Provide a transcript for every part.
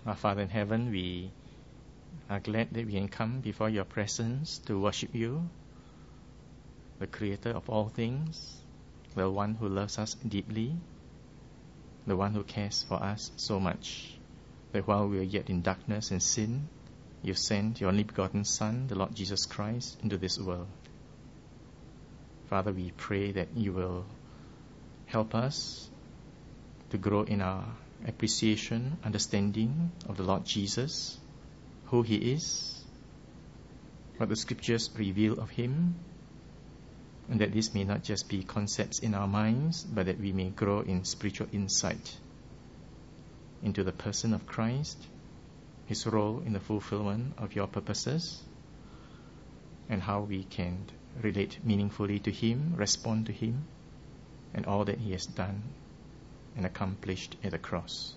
Our Father in heaven, we are glad that we can come before your presence to worship you, the creator of all things, the one who loves us deeply, the one who cares for us so much, that while we are yet in darkness and sin, you sent your only begotten Son, the Lord Jesus Christ, into this world. Father, we pray that you will help us to grow in our appreciation, understanding of the Lord Jesus, who He is, what the Scriptures reveal of Him, and that this may not just be concepts in our minds, but that we may grow in spiritual insight into the person of Christ, His role in the fulfillment of your purposes, and how we can relate meaningfully to Him, respond to Him, and all that He has done and accomplished at the cross.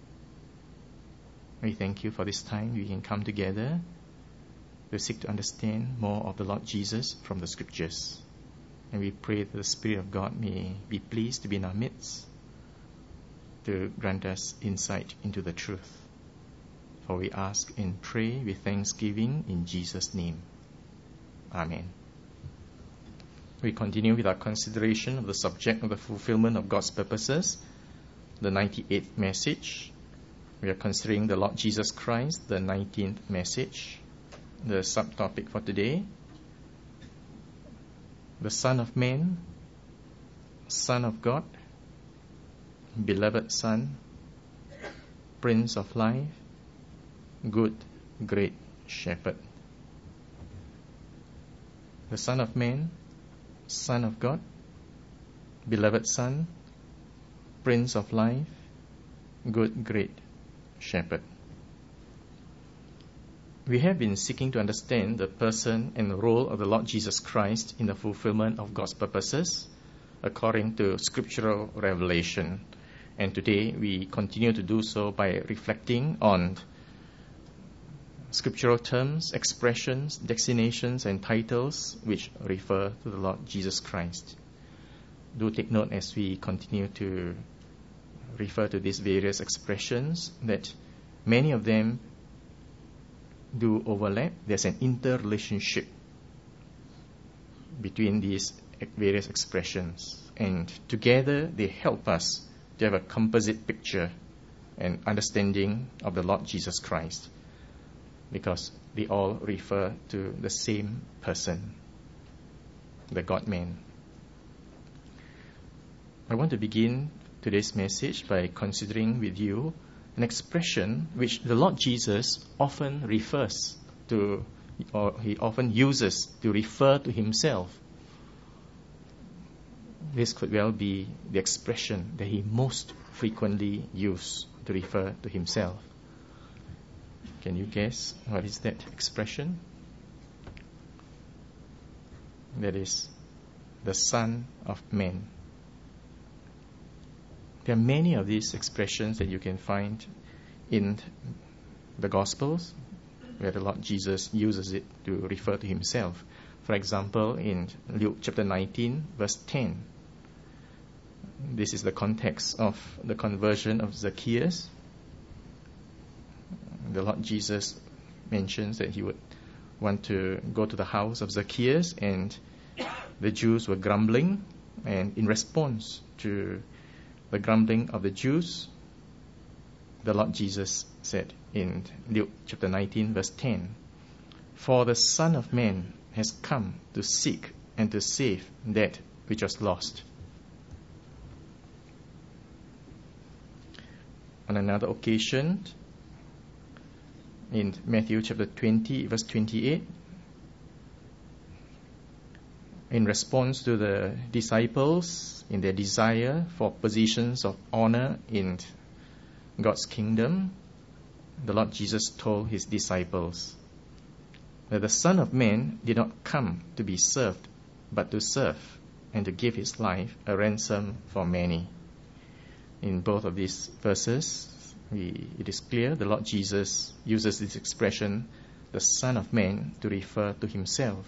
We thank you for this time we can come together to seek to understand more of the Lord Jesus from the Scriptures. And we pray that the Spirit of God may be pleased to be in our midst, to grant us insight into the truth. For we ask and pray with thanksgiving in Jesus' name. Amen. We continue with our consideration of the subject of the fulfillment of God's purposes, the 98th message. We are considering the Lord Jesus Christ, the 19th message. The subtopic for today: the Son of Man, Son of God, Beloved Son, Prince of Life, Good, Great Shepherd. The Son of Man, Son of God, Beloved Son, Prince of Life, Good, Great Shepherd. We have been seeking to understand the person and role of the Lord Jesus Christ in the fulfillment of God's purposes according to scriptural revelation. And today we continue to do so by reflecting on scriptural terms, expressions, designations, and titles which refer to the Lord Jesus Christ. Do take note as we continue to refer to these various expressions that many of them do overlap. There's an interrelationship between these various expressions, and together they help us to have a composite picture and understanding of the Lord Jesus Christ, because they all refer to the same person, the God-man. I want to begin today's message by considering with you an expression which the Lord Jesus often refers to, or He often uses to refer to Himself. This could well be the expression that He most frequently used to refer to Himself. Can you guess what is that expression? That is the Son of Man. There are many of these expressions that you can find in the Gospels where the Lord Jesus uses it to refer to Himself. For example, in Luke chapter 19, verse 10. This is the context of the conversion of Zacchaeus. The Lord Jesus mentions that He would want to go to the house of Zacchaeus, and the Jews were grumbling, and in response to the grumbling of the Jews, the Lord Jesus said in Luke chapter 19, verse 10, "For the Son of Man has come to seek and to save that which was lost." On another occasion, in Matthew chapter 20, verse 28, in response to the disciples in their desire for positions of honor in God's kingdom, the Lord Jesus told His disciples that the Son of Man did not come to be served, but to serve and to give His life a ransom for many. In both of these verses, it is clear the Lord Jesus uses this expression, the Son of Man, to refer to Himself.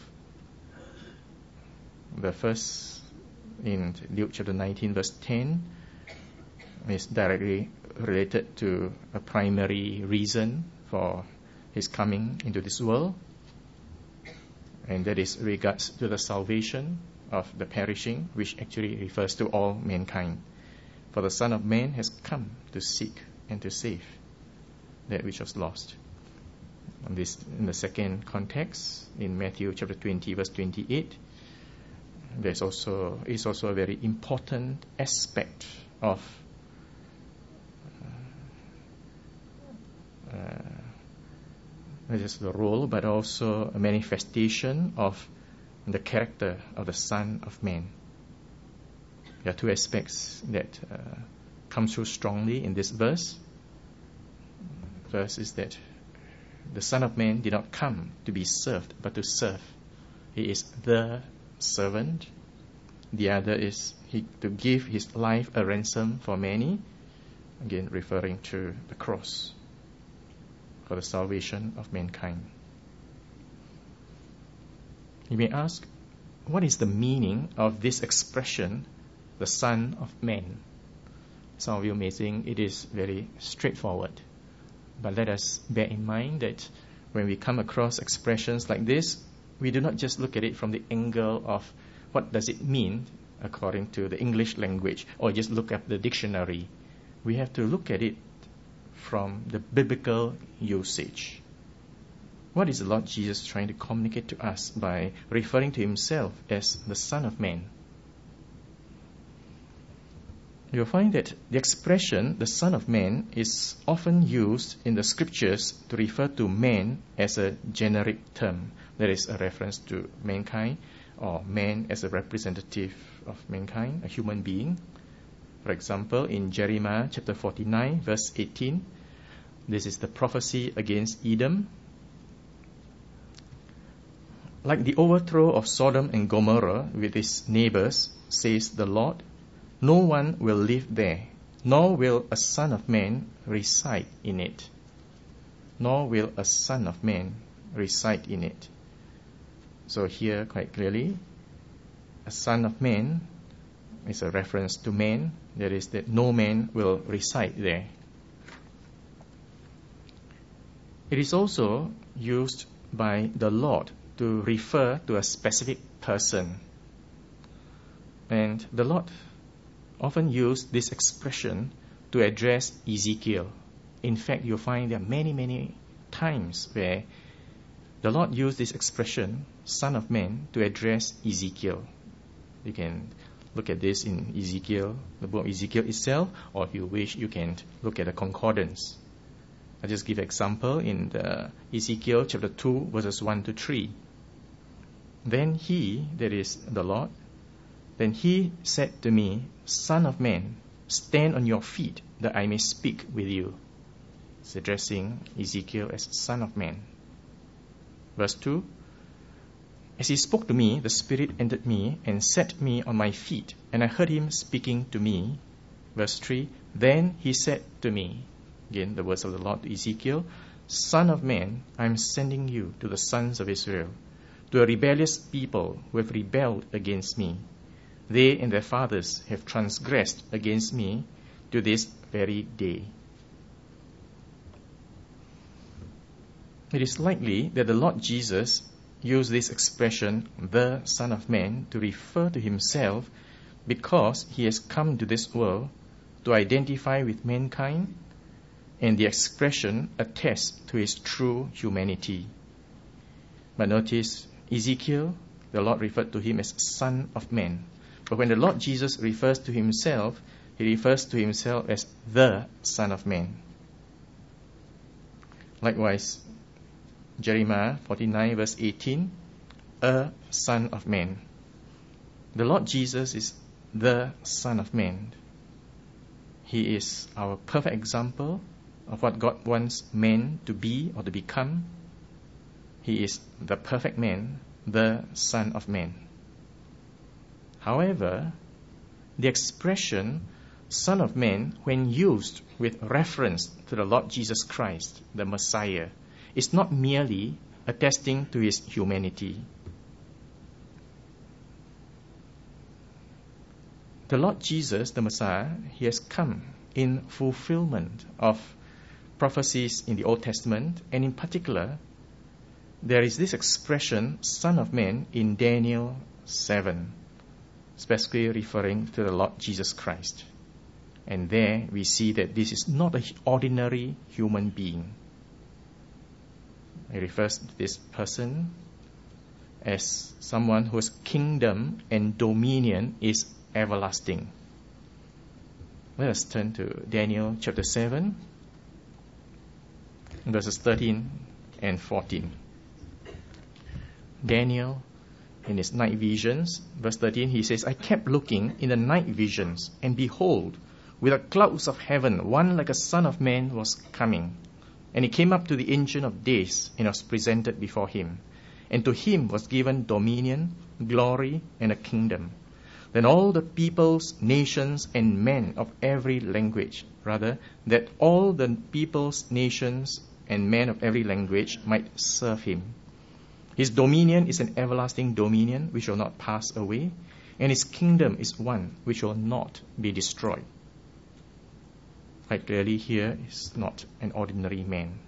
The first in Luke chapter 19, verse 10, is directly related to a primary reason for his coming into this world, and that is regards to the salvation of the perishing, which actually refers to all mankind. For the Son of Man has come to seek and to save that which was lost. And this, in the second context, in Matthew chapter 20, verse 28, is also a very important aspect of not just the role, but also a manifestation of the character of the Son of Man. There are two aspects that come through strongly in this verse. First is that the Son of Man did not come to be served, but to serve. He is the servant. The other is to give his life a ransom for many, again referring to the cross for the salvation of mankind. You may ask, what is the meaning of this expression, the Son of Man? Some of you may think it is very straightforward, but let us bear in mind that when we come across expressions like this, we do not just look at it from the angle of what does it mean according to the English language, or just look at the dictionary. We have to look at it from the biblical usage. What is the Lord Jesus trying to communicate to us by referring to himself as the Son of Man? You'll find that the expression, the Son of Man, is often used in the scriptures to refer to man as a generic term. That is a reference to mankind, or man as a representative of mankind, a human being. For example, in Jeremiah chapter 49, verse 18, this is the prophecy against Edom. Like the overthrow of Sodom and Gomorrah with its neighbors, says the Lord, no one will live there, nor will a son of man reside in it. Nor will a son of man reside in it. So here, quite clearly, a son of man is a reference to man, that is, that no man will reside there. It is also used by the Lord to refer to a specific person. And the Lord often used this expression to address Ezekiel. In fact, you'll find there are many, many times where the Lord used this expression, Son of Man, to address Ezekiel. You can look at this in Ezekiel, the book of Ezekiel itself, or if you wish, you can look at a concordance. I'll just give an example in the Ezekiel chapter 2, verses 1 to 3. Then he, that is the Lord, then he said to me, Son of man, stand on your feet, that I may speak with you. It's addressing Ezekiel as Son of Man. Verse 2, as he spoke to me, the Spirit entered me and set me on my feet, and I heard him speaking to me. Verse 3, then he said to me, again the words of the Lord to Ezekiel, Son of man, I am sending you to the sons of Israel, to a rebellious people who have rebelled against me. They and their fathers have transgressed against me to this very day. It is likely that the Lord Jesus used this expression, the Son of Man, to refer to himself because he has come to this world to identify with mankind, and the expression attests to his true humanity. But notice, Ezekiel, the Lord referred to him as Son of Man. But when the Lord Jesus refers to himself, he refers to himself as the Son of Man. Likewise, Jeremiah 49 verse 18, a Son of Man. The Lord Jesus is the Son of Man. He is our perfect example of what God wants man to be or to become. He is the perfect man, the Son of Man. However, the expression Son of Man, when used with reference to the Lord Jesus Christ, the Messiah, is not merely attesting to his humanity. The Lord Jesus, the Messiah, he has come in fulfillment of prophecies in the Old Testament, and in particular, there is this expression, Son of Man, in Daniel 7, specifically referring to the Lord Jesus Christ. And there we see that this is not an ordinary human being. It refers to this person as someone whose kingdom and dominion is everlasting. Let us turn to Daniel chapter 7, verses 13 and 14. Daniel, in his night visions, verse 13, he says, I kept looking in the night visions, and behold, with the clouds of heaven, one like a son of man was coming. And he came up to the Ancient of Days, and was presented before him. And to him was given dominion, glory, and a kingdom. Then all the peoples, nations, and men of every language, that all the peoples, nations, and men of every language might serve him. His dominion is an everlasting dominion which will not pass away, and his kingdom is one which will not be destroyed. Quite clearly here is not an ordinary man.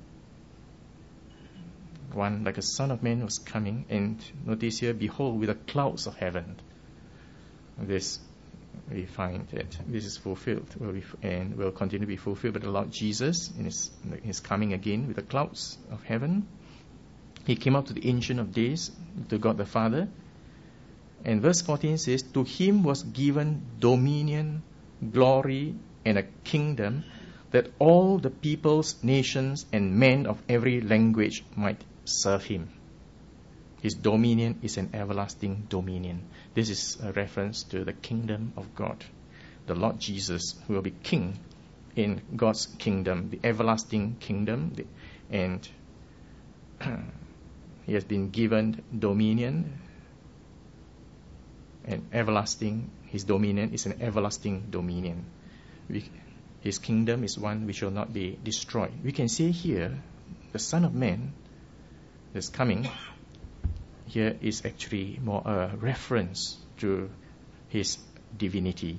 One like a son of man was coming, and notice here, behold, with the clouds of heaven. This, we find that this is fulfilled and will continue to be fulfilled by the Lord Jesus in his coming again with the clouds of heaven. He came up to the Ancient of Days, to God the Father. And verse 14 says, to him was given dominion, glory, and a kingdom, that all the peoples, nations, and men of every language might serve him. His dominion is an everlasting dominion. This is a reference to the kingdom of God, the Lord Jesus, who will be king in God's kingdom, the everlasting kingdom, and he has been given dominion and everlasting. His dominion is an everlasting dominion. His kingdom is one which will not be destroyed. We can see here the Son of Man that's coming here is actually more a reference to his divinity.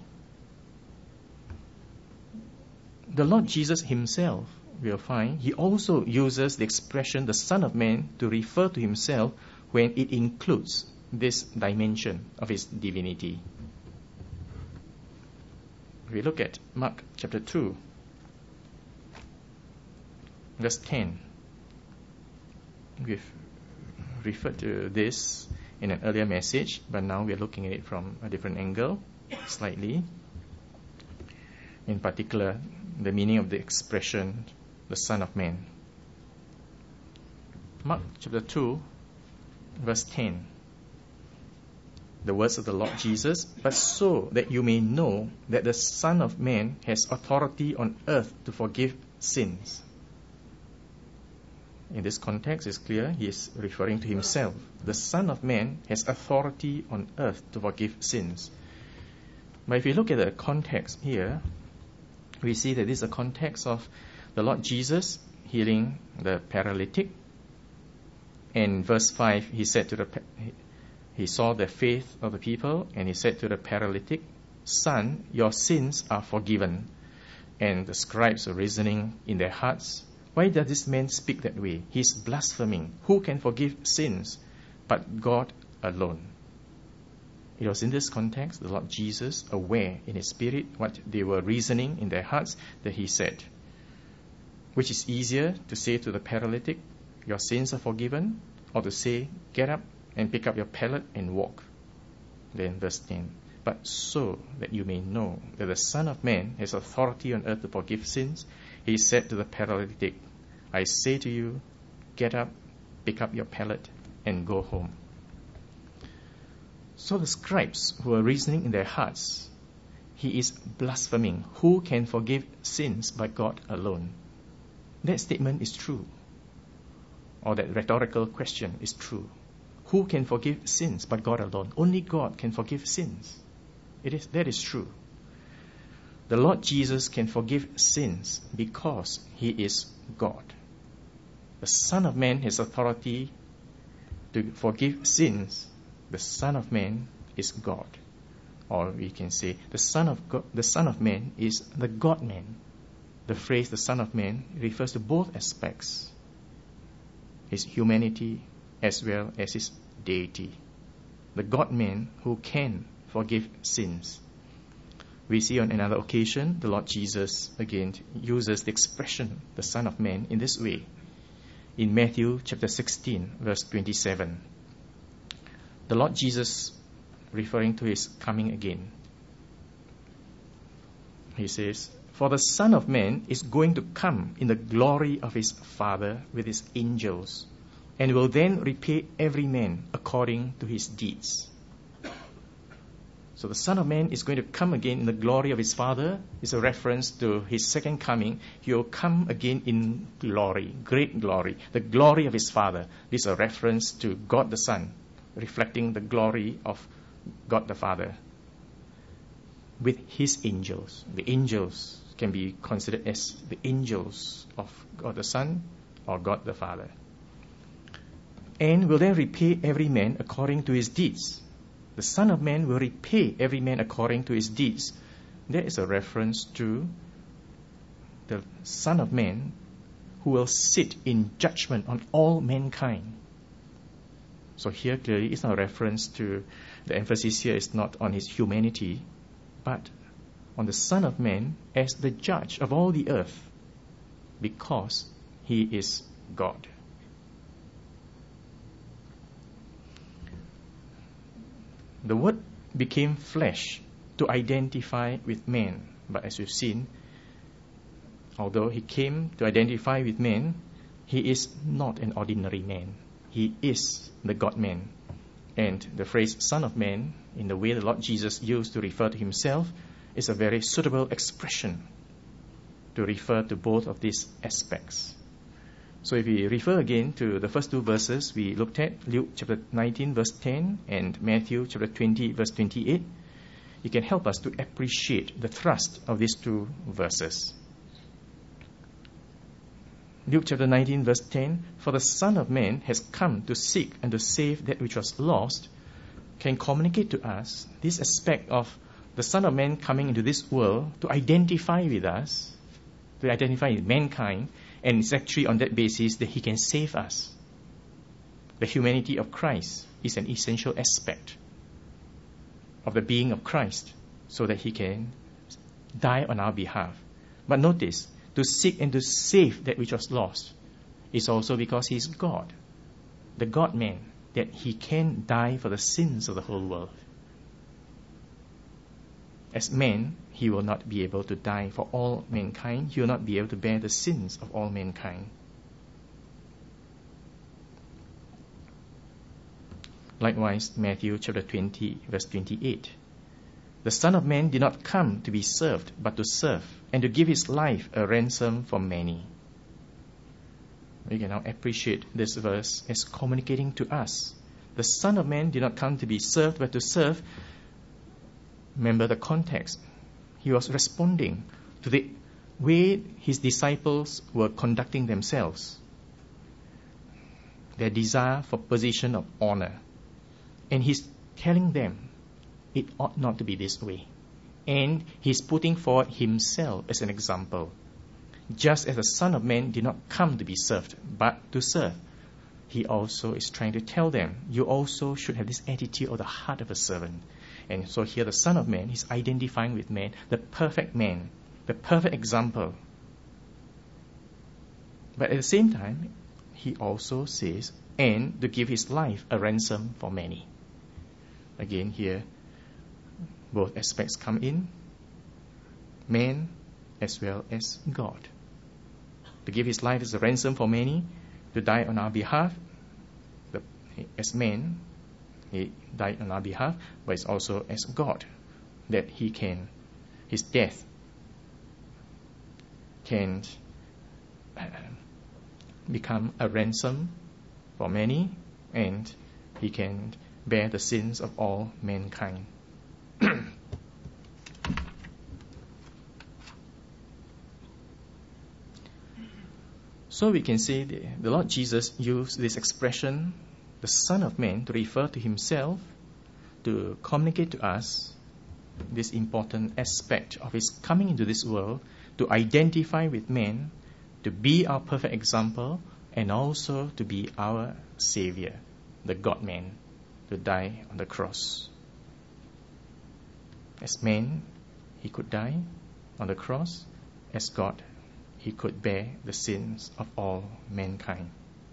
The Lord Jesus himself, we'll find, he also uses the expression the Son of Man to refer to himself when it includes this dimension of his divinity. We look at Mark chapter 2, verse 10. We've referred to this in an earlier message, but now we're looking at it from a different angle, slightly. In particular, the meaning of the expression, the Son of Man. Mark chapter 2, verse 10. The words of the Lord Jesus, but so that you may know that the Son of Man has authority on earth to forgive sins. In this context, it's clear he is referring to himself. The Son of Man has authority on earth to forgive sins. But if you look at the context here, we see that this is a context of the Lord Jesus healing the paralytic. In verse 5, he saw the faith of the people, and he said to the paralytic, Son, your sins are forgiven. And the scribes are reasoning in their hearts, why does this man speak that way? He is blaspheming. Who can forgive sins but God alone? It was in this context, the Lord Jesus, aware in his spirit what they were reasoning in their hearts, that he said, which is easier to say to the paralytic, your sins are forgiven, or to say, get up and pick up your pallet and walk. Then verse 10, but so that you may know that the Son of Man has authority on earth to forgive sins, he said to the paralytic, I say to you, get up, pick up your pallet, and go home. So the scribes who are reasoning in their hearts, he is blaspheming. Who can forgive sins but God alone? That statement is true. Or that rhetorical question is true. Who can forgive sins but God alone? Only God can forgive sins. That is true. The Lord Jesus can forgive sins because he is God. The Son of Man has authority to forgive sins. The Son of Man is God. Or we can say the Son of God, the Son of Man is the God-man. The phrase the Son of Man refers to both aspects, his humanity as well as his deity. The God-man who can forgive sins. We see on another occasion, the Lord Jesus again uses the expression, the Son of Man, in this way. In Matthew chapter 16, verse 27. The Lord Jesus, referring to his coming again, he says, "For the Son of Man is going to come in the glory of his Father with his angels, and will then repay every man according to his deeds." So the Son of Man is going to come again in the glory of his Father. It's a reference to his second coming. He will come again in glory, great glory, the glory of his Father. This is a reference to God the Son, reflecting the glory of God the Father, with his angels. The angels can be considered as the angels of God the Son or God the Father. And will then repay every man according to his deeds. The Son of Man will repay every man according to his deeds. That is a reference to the Son of Man who will sit in judgment on all mankind. So here clearly it's not a reference to, the emphasis here is not on his humanity, but on the Son of Man as the judge of all the earth, because he is God. The Word became flesh to identify with man. But as we've seen, although he came to identify with man, he is not an ordinary man. He is the God-man. And the phrase Son of Man, in the way the Lord Jesus used to refer to himself, is a very suitable expression to refer to both of these aspects. So if we refer again to the first two verses we looked at, Luke chapter 19 verse 10 and Matthew chapter 20 verse 28, it can help us to appreciate the thrust of these two verses. Luke chapter 19 verse 10, "For the Son of Man has come to seek and to save that which was lost," can communicate to us this aspect of the Son of Man coming into this world to identify with us, to identify with mankind, and it's actually on that basis that he can save us. The humanity of Christ is an essential aspect of the being of Christ, so that he can die on our behalf. But notice, to seek and to save that which was lost is also because he is God, the God-man, that he can die for the sins of the whole world. As man, he will not be able to die for all mankind. He will not be able to bear the sins of all mankind. Likewise, Matthew chapter 20, verse 28. "The Son of Man did not come to be served, but to serve, and to give his life a ransom for many." We can now appreciate this verse as communicating to us. The Son of Man did not come to be served, but to serve. Remember the context. He was responding to the way his disciples were conducting themselves, their desire for position of honor. And he's telling them it ought not to be this way. And he's putting forward himself as an example. Just as the Son of Man did not come to be served, but to serve, he also is trying to tell them, you also should have this attitude of the heart of a servant. And so here the Son of Man is identifying with man, the perfect example. But at the same time, he also says, and to give his life a ransom for many. Again here, both aspects come in, man as well as God. To give his life as a ransom for many, to die on our behalf, as man, he died on our behalf, but it's also as God, that his death can become a ransom for many, and he can bear the sins of all mankind. So we can say the Lord Jesus used this expression, the Son of Man, to refer to himself, to communicate to us this important aspect of his coming into this world to identify with men, to be our perfect example, and also to be our Savior, the God-man, to die on the cross. As man, he could die on the cross. As God, he could bear the sins of all mankind.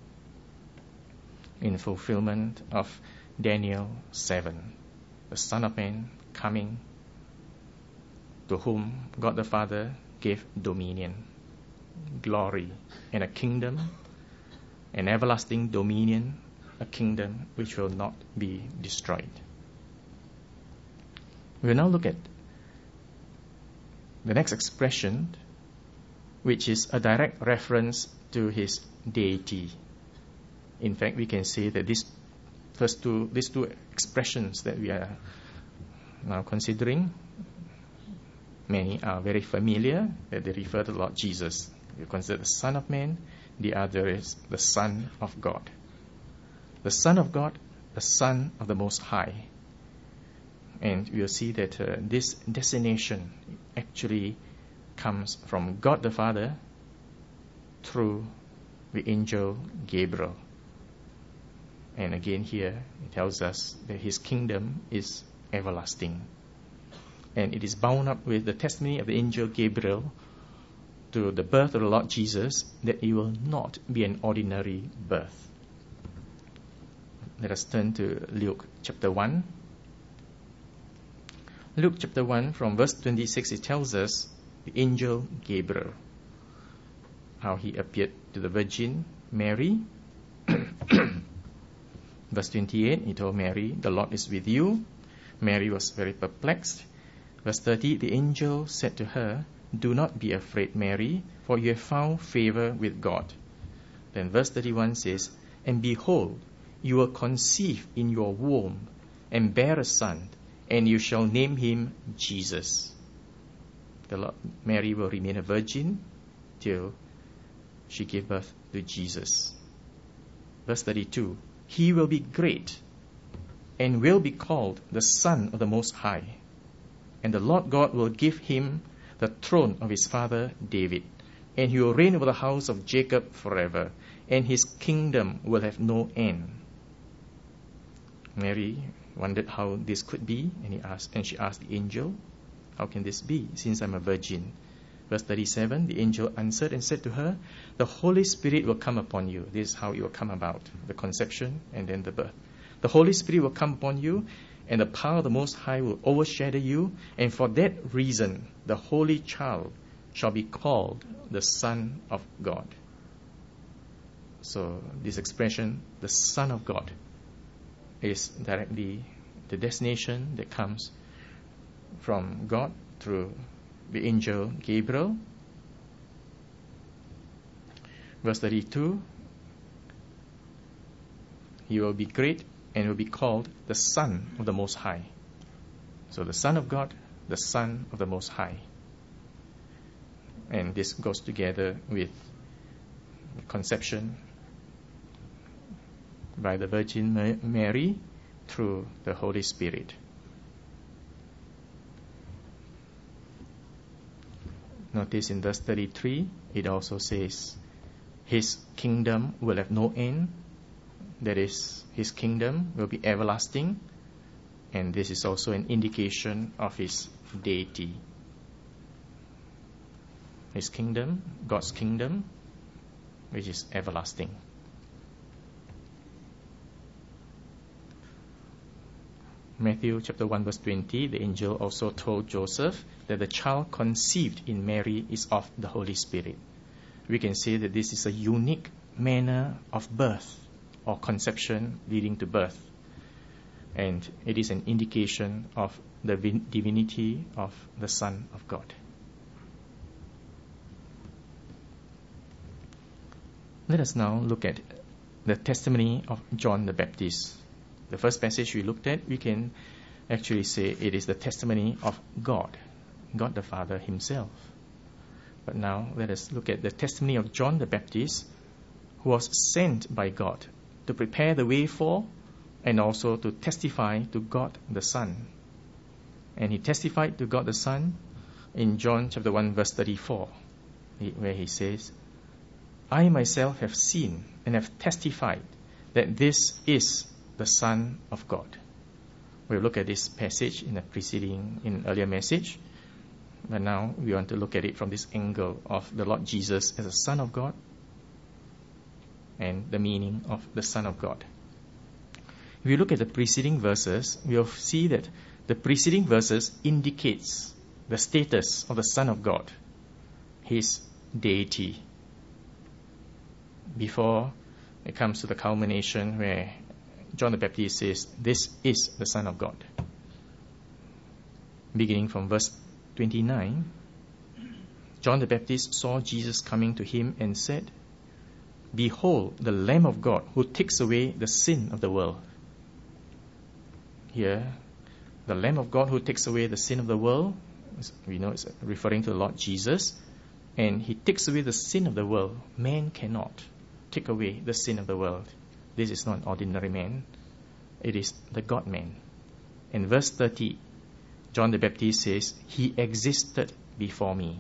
In fulfillment of Daniel 7, the Son of Man coming, to whom God the Father gave dominion, glory, and a kingdom, an everlasting dominion, a kingdom which will not be destroyed. We will now look at the next expression, which is a direct reference to his deity. In fact, we can say that these two expressions that we are now considering, many are very familiar, that they refer to the Lord Jesus. You consider the Son of Man, the other is the Son of God. The Son of God, the Son of the Most High. And we'll see that this designation actually comes from God the Father through the angel Gabriel. And again here, it tells us that his kingdom is everlasting. And it is bound up with the testimony of the angel Gabriel to the birth of the Lord Jesus, that it will not be an ordinary birth. Let us turn to Luke chapter 1. Luke chapter 1 from verse 26, it tells us the angel Gabriel, how he appeared to the Virgin Mary. Verse 28, he told Mary, "The Lord is with you." Mary was very perplexed. Verse 30, the angel said to her, "Do not be afraid, Mary, for you have found favor with God." Then verse 31 says, "And behold, you will conceive in your womb and bear a son, and you shall name him Jesus." Mary will remain a virgin till she gave birth to Jesus. Verse 32, "He will be great and will be called the Son of the Most High. And the Lord God will give him the throne of his father David, and he will reign over the house of Jacob forever, and his kingdom will have no end." Mary wondered how this could be, and she asked the angel, "How can this be, since I'm a virgin?" Verse 37, the angel answered and said to her, "The Holy Spirit will come upon you." This is how it will come about, the conception and then the birth. "The Holy Spirit will come upon you, and the power of the Most High will overshadow you, and for that reason the Holy Child shall be called the Son of God." So this expression, the Son of God, is directly the destination that comes from God through the angel Gabriel. Verse 32, "He will be great and will be called the Son of the Most High." So the Son of God, the Son of the Most High. And this goes together with conception by the Virgin Mary through the Holy Spirit. Notice in verse 33, it also says, "His kingdom will have no end." That is, his kingdom will be everlasting. And this is also an indication of his deity. His kingdom, God's kingdom, which is everlasting. Matthew chapter 1 verse 20, the angel also told Joseph that the child conceived in Mary is of the Holy Spirit. We can say that this is a unique manner of birth or conception leading to birth. And it is an indication of the divinity of the Son of God. Let us now look at the testimony of John the Baptist. The first passage we looked at, we can actually say it is the testimony of God, God the Father himself. But now let us look at the testimony of John the Baptist, who was sent by God to prepare the way for and also to testify to God the Son. And he testified to God the Son in John chapter 1 verse 34, where he says, I myself have seen and have testified that this is the Son of God. We'll look at this passage in an earlier message, but now we want to look at it from this angle of the Lord Jesus as a Son of God and the meaning of the Son of God. If you look at the preceding verses, we'll see that the preceding verses indicates the status of the Son of God, his deity, before it comes to the culmination where John the Baptist says, this is the Son of God. Beginning from verse 29, John the Baptist saw Jesus coming to him and said, Behold, the Lamb of God who takes away the sin of the world. Here, the Lamb of God who takes away the sin of the world, we know it's referring to the Lord Jesus, and he takes away the sin of the world. Man cannot take away the sin of the world. This is not an ordinary man. It is the God-man. In verse 30, John the Baptist says, He existed before me.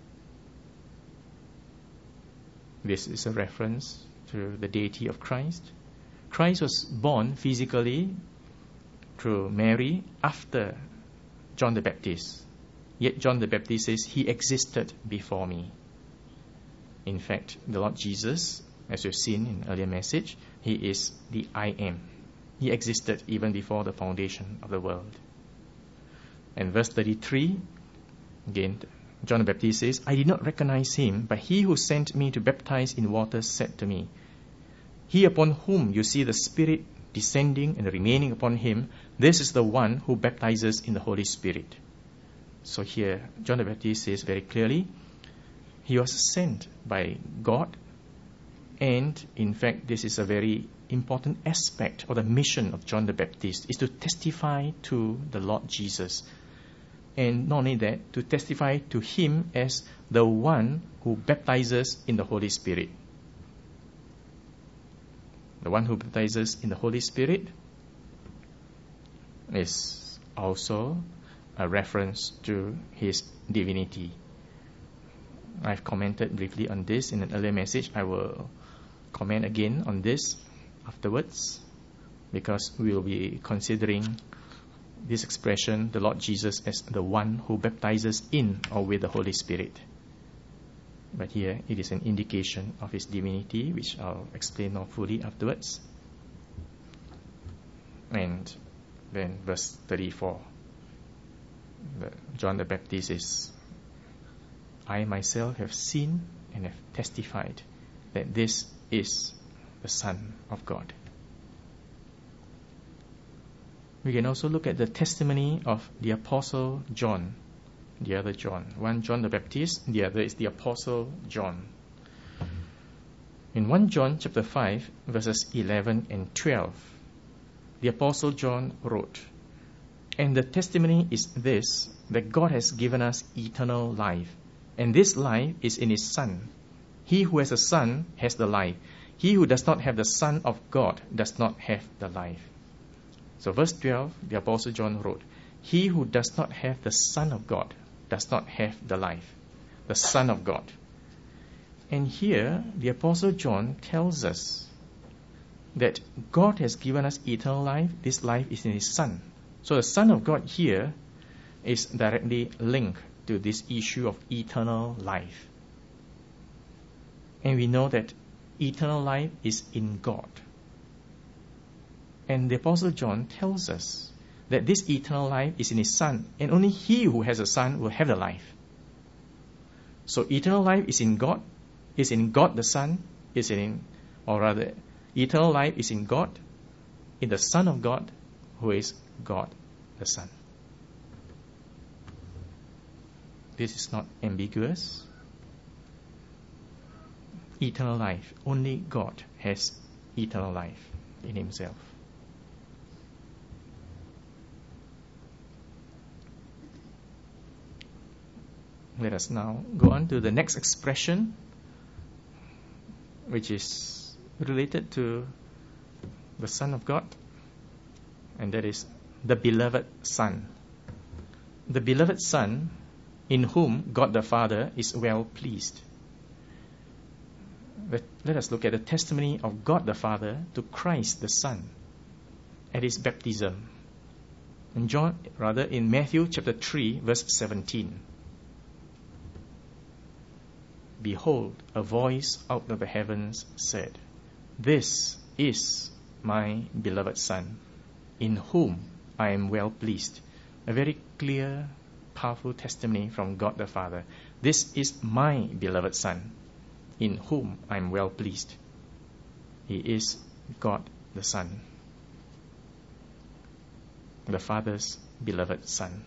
This is a reference to the deity of Christ. Christ was born physically through Mary after John the Baptist. Yet John the Baptist says, He existed before me. In fact, the Lord Jesus, as we've seen in earlier message, He is the I Am. He existed even before the foundation of the world. And verse 33, again, John the Baptist says, I did not recognize him, but he who sent me to baptize in water said to me, He upon whom you see the Spirit descending and remaining upon him, this is the one who baptizes in the Holy Spirit. So here, John the Baptist says very clearly, he was sent by God, and in fact, this is a very important aspect of the mission of John the Baptist, is to testify to the Lord Jesus. And not only that, to testify to him as the one who baptizes in the Holy Spirit. The one who baptizes in the Holy Spirit is also a reference to his divinity. I've commented briefly on this in an earlier message. I will comment again on this afterwards, because we will be considering this expression, the Lord Jesus, as the one who baptizes in or with the Holy Spirit. But here it is an indication of his divinity, which I'll explain more fully afterwards. And then verse 34, John the Baptist says, I myself have seen and have testified that this is the Son of God. We can also look at the testimony of the Apostle John, the other John. One John the Baptist, the other is the Apostle John. In 1 John chapter 5, verses 11 and 12, the Apostle John wrote, And the testimony is this, that God has given us eternal life, and this life is in His Son. He who has a Son has the life. He who does not have the Son of God does not have the life. So verse 12, the Apostle John wrote, He who does not have the Son of God does not have the life. The Son of God. And here, the Apostle John tells us that God has given us eternal life. This life is in His Son. So the Son of God here is directly linked to this issue of eternal life. And we know that eternal life is in God. And the Apostle John tells us that this eternal life is in His Son, and only he who has a Son will have the life. So eternal life is in God the Son, eternal life is in God, in the Son of God, who is God the Son. This is not ambiguous. Eternal life, only God has eternal life in Himself. Let us now go on to the next expression, which is related to the Son of God, and that is the beloved Son. the beloved Son, in whom God the Father is well pleased. Let us look at the testimony of God the Father to Christ the Son at his baptism. In Matthew chapter 3, verse 17. Behold, a voice out of the heavens said, "This is my beloved Son, in whom I am well pleased." A very clear, powerful testimony from God the Father. This is my beloved Son, in whom I am well pleased. He is God the Son, the Father's beloved Son.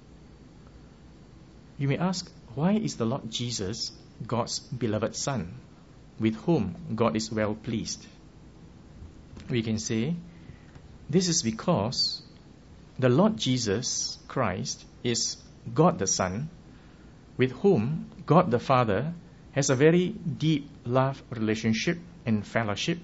You may ask, why is the Lord Jesus God's beloved Son, with whom God is well pleased? We can say, this is because the Lord Jesus Christ is God the Son, with whom God the Father has a very deep love relationship and fellowship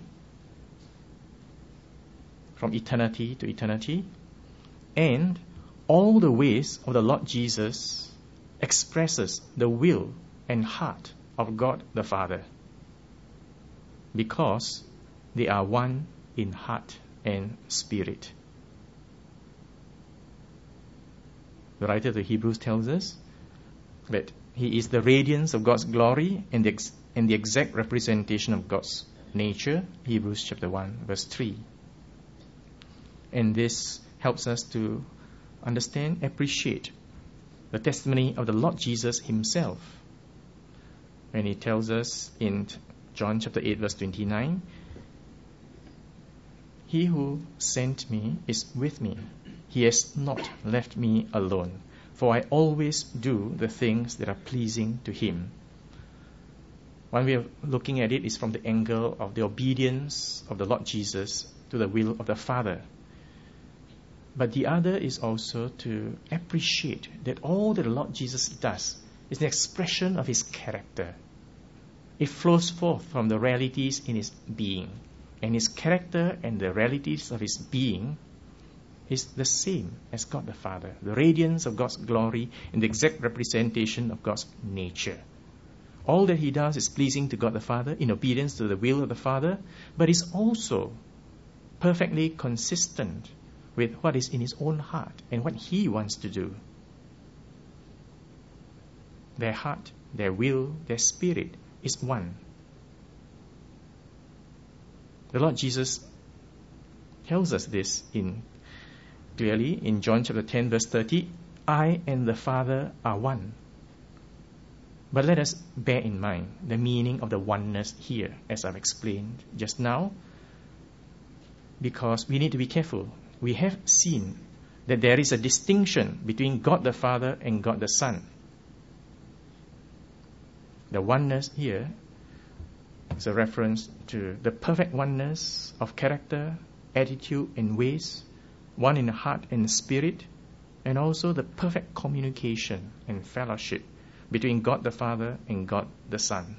from eternity to eternity. And all the ways of the Lord Jesus expresses the will and heart of God the Father, because they are one in heart and spirit. The writer of the Hebrews tells us that he is the radiance of God's glory and the exact representation of God's nature, Hebrews chapter 1, verse 3. And this helps us to understand, appreciate the testimony of the Lord Jesus himself, when he tells us in John chapter 8, verse 29, "He who sent me is with me. He has not left me alone, for I always do the things that are pleasing to him." One way of looking at it is from the angle of the obedience of the Lord Jesus to the will of the Father. But the other is also to appreciate that all that the Lord Jesus does is an expression of his character. It flows forth from the realities in his being. And his character and the realities of his being is the same as God the Father, the radiance of God's glory and the exact representation of God's nature. All that he does is pleasing to God the Father in obedience to the will of the Father, but is also perfectly consistent with what is in his own heart and what he wants to do. Their heart, their will, their spirit is one. The Lord Jesus tells us this clearly in John chapter 10, verse 30, "I and the Father are one." But let us bear in mind the meaning of the oneness here, as I've explained just now, because we need to be careful. We have seen that there is a distinction between God the Father and God the Son. The oneness here is a reference to the perfect oneness of character, attitude, and ways, one in heart and spirit, and also the perfect communication and fellowship between God the Father and God the Son.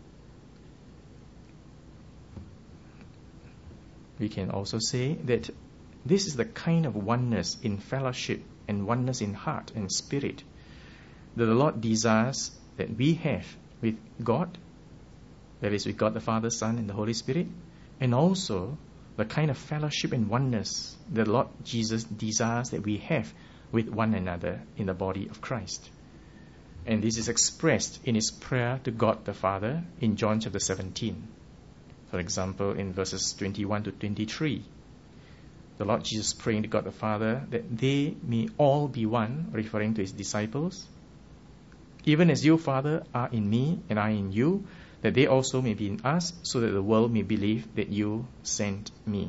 We can also say that this is the kind of oneness in fellowship and oneness in heart and spirit that the Lord desires that we have with God, that is, with God the Father, Son, and the Holy Spirit, and also the kind of fellowship and oneness that the Lord Jesus desires that we have with one another in the body of Christ. And this is expressed in his prayer to God the Father in John chapter 17. For example, in verses 21 to 23, the Lord Jesus praying to God the Father that they may all be one, referring to his disciples, "Even as you, Father, are in me and I in you, that they also may be in us, so that the world may believe that you sent me."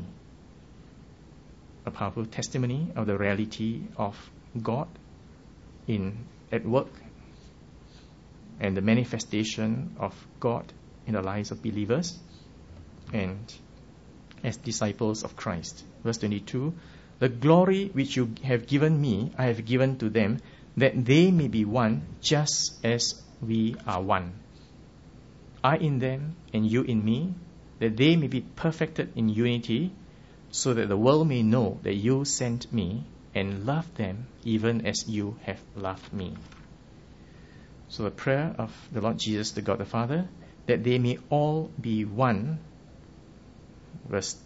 A powerful testimony of the reality of God at work and the manifestation of God in the lives of believers and as disciples of Christ. Verse 22, "The glory which you have given me, I have given to them, that they may be one, just as we are one. I in them, and you in me, that they may be perfected in unity, so that the world may know that you sent me, and love them even as you have loved me. So the prayer of the Lord Jesus to God the Father, that they may all be one, verse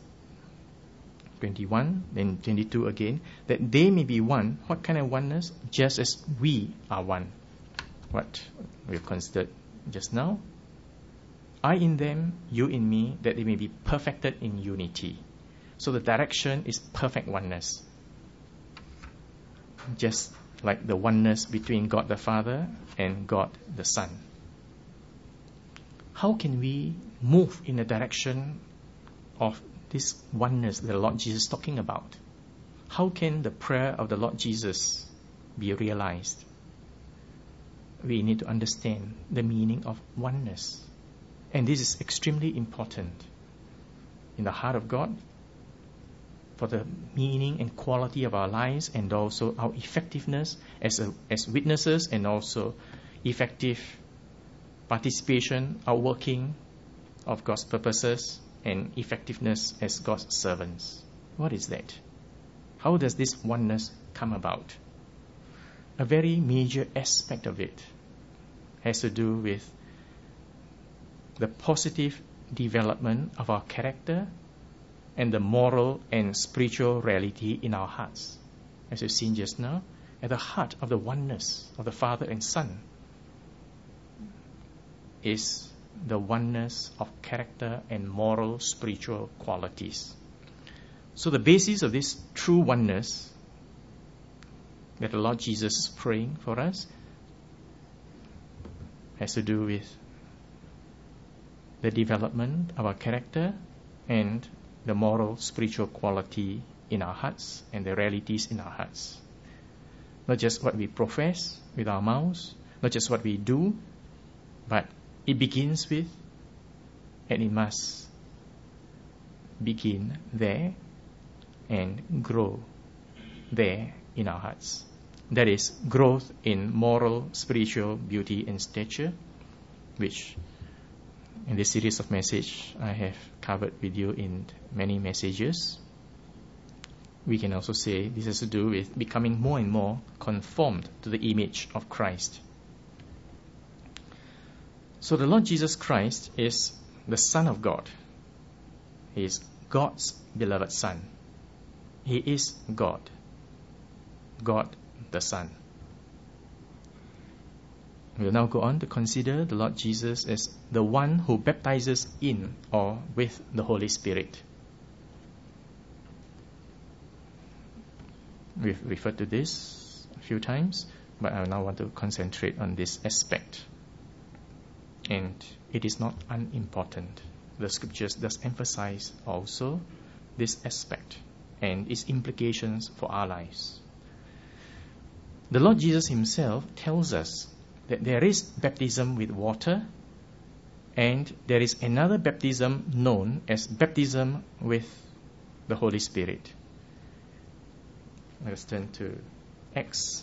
21, then 22 again, that they may be one. What kind of oneness? Just as we are one. What we've considered just now. I in them, you in me, that they may be perfected in unity. So the direction is perfect oneness. Just like the oneness between God the Father and God the Son. How can we move in the direction of this oneness that the Lord Jesus is talking about? How can the prayer of the Lord Jesus be realized? We need to understand the meaning of oneness. And this is extremely important in the heart of God for the meaning and quality of our lives, and also our effectiveness as witnesses, and also effective participation, outworking of God's purposes, and effectiveness as God's servants. What is that? How does this oneness come about? A very major aspect of it has to do with the positive development of our character and the moral and spiritual reality in our hearts. As you've seen just now, at the heart of the oneness of the Father and Son is the oneness of character and moral spiritual qualities. So the basis of this true oneness that the Lord Jesus is praying for us has to do with the development of our character and the moral spiritual quality in our hearts and the realities in our hearts. Not just what we profess with our mouths, not just what we do, but it begins with, and it must begin there and grow there in our hearts. That is, growth in moral, spiritual beauty and stature, which in this series of messages I have covered with you in many messages. We can also say this has to do with becoming more and more conformed to the image of Christ. So the Lord Jesus Christ is the Son of God. He is God's beloved Son. He is God. God the Son. We'll now go on to consider the Lord Jesus as the one who baptizes in or with the Holy Spirit. We've referred to this a few times, but I now want to concentrate on this aspect. And it is not unimportant. The scriptures does emphasize also this aspect and its implications for our lives. The Lord Jesus himself tells us that there is baptism with water, and there is another baptism known as baptism with the Holy Spirit. Let us turn to Acts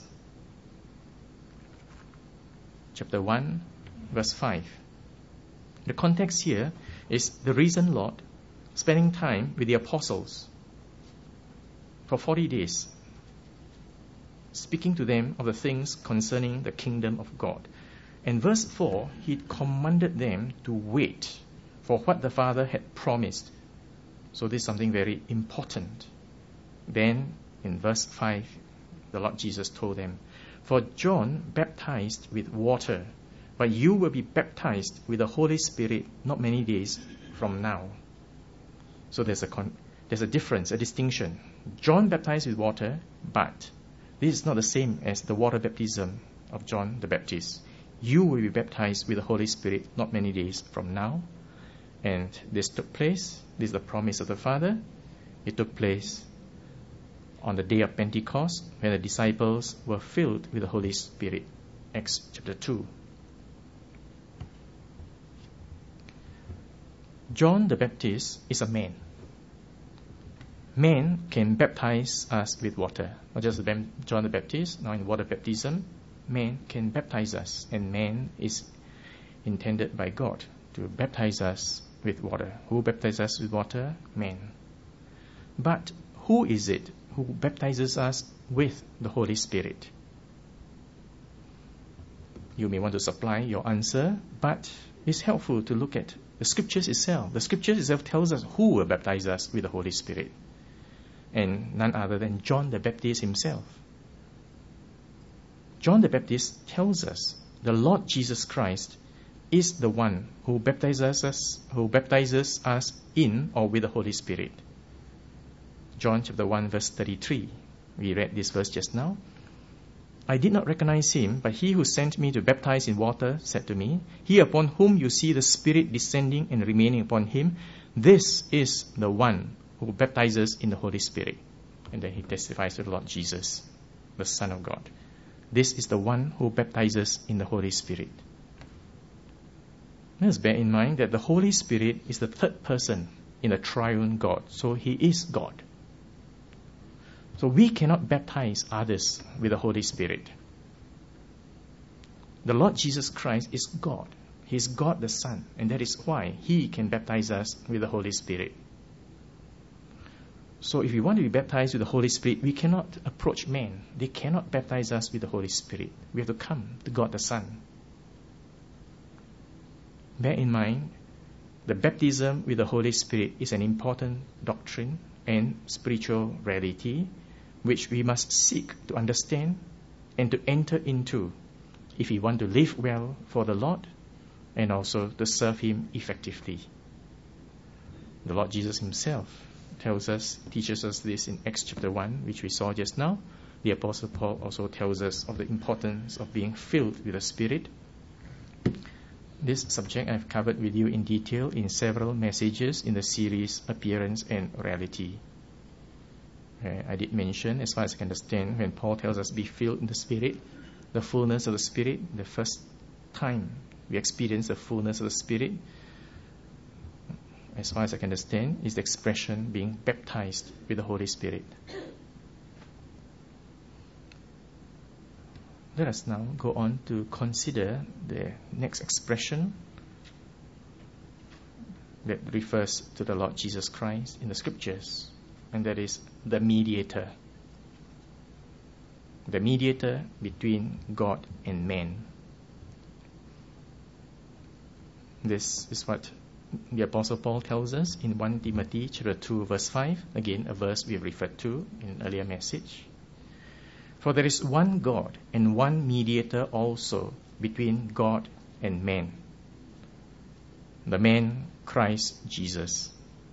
chapter 1, verse 5. The context here is the risen Lord spending time with the apostles for 40 days, speaking to them of the things concerning the kingdom of God. And verse 4, he commanded them to wait for what the Father had promised. So this is something very important. Then in verse 5, the Lord Jesus told them, "For John baptized with water, but you will be baptized with the Holy Spirit not many days from now." So there's a difference, a distinction. John baptized with water, but this is not the same as the water baptism of John the Baptist. You will be baptized with the Holy Spirit not many days from now. And this took place, this is the promise of the Father. It took place on the day of Pentecost, when the disciples were filled with the Holy Spirit. Acts chapter 2. John the Baptist is a man. Man can baptize us with water. Not just John the Baptist, now in water baptism, man can baptize us. And man is intended by God to baptize us with water. Who baptizes us with water? Man. But who is it who baptizes us with the Holy Spirit. You may want to supply your answer, but it's helpful to look at the Scriptures itself. The Scriptures itself tells us who will baptize us with the Holy Spirit, and none other than John the Baptist himself. John the Baptist tells us the Lord Jesus Christ is the one who baptizes us in or with the Holy Spirit. John chapter 1 verse 33. We read this verse just now. I did not recognize him, but he who sent me to baptize in water said to me, he upon whom you see the Spirit descending and remaining upon him, this is the one who baptizes in the Holy Spirit. And then he testifies to the Lord Jesus, the Son of God. This is the one who baptizes in the Holy Spirit. Let us bear in mind that the Holy Spirit is the third person in the triune God. So he is God. So we cannot baptize others with the Holy Spirit. The Lord Jesus Christ is God. He is God the Son, and that is why he can baptize us with the Holy Spirit. So if we want to be baptized with the Holy Spirit, we cannot approach men. They cannot baptize us with the Holy Spirit. We have to come to God the Son. Bear in mind, the baptism with the Holy Spirit is an important doctrine and spiritual reality which we must seek to understand and to enter into if we want to live well for the Lord and also to serve Him effectively. The Lord Jesus Himself teaches us this in Acts chapter 1, which we saw just now. The Apostle Paul also tells us of the importance of being filled with the Spirit. This subject I've covered with you in detail in several messages in the series Appearance and Reality. I did mention, as far as I can understand, when Paul tells us be filled in the Spirit, the fullness of the Spirit, the first time we experience the fullness of the Spirit, as far as I can understand, is the expression being baptized with the Holy Spirit. Let us now go on to consider the next expression that refers to the Lord Jesus Christ in the Scriptures, and that is the mediator. The mediator between God and man. This is what the Apostle Paul tells us in 1 Timothy chapter 2 verse 5, again a verse we have referred to in an earlier message. For there is one God and one mediator also between God and man, the man Christ Jesus.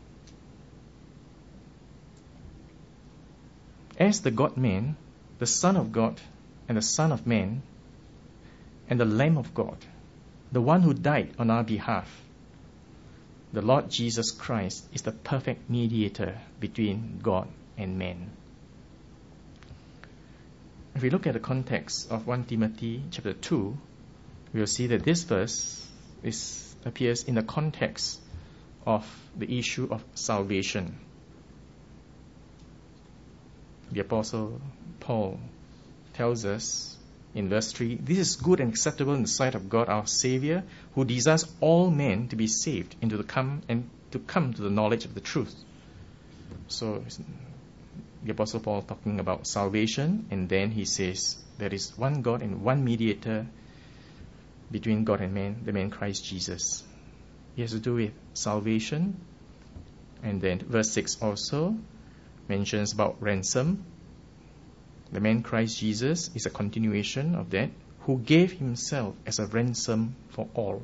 As the God-man, the Son of God and the Son of Man, and the Lamb of God, the one who died on our behalf, the Lord Jesus Christ is the perfect mediator between God and man. If we look at the context of 1 Timothy chapter 2, we will see that this verse appears in the context of the issue of salvation. The Apostle Paul tells us in verse 3, this is good and acceptable in the sight of God our Savior, who desires all men to be saved and to come to the knowledge of the truth. So the Apostle Paul talking about salvation, and then he says there is one God and one mediator between God and man, the man Christ Jesus. It has to do with salvation. And then verse 6 also mentions about ransom. The man Christ Jesus is a continuation of that, who gave himself as a ransom for all.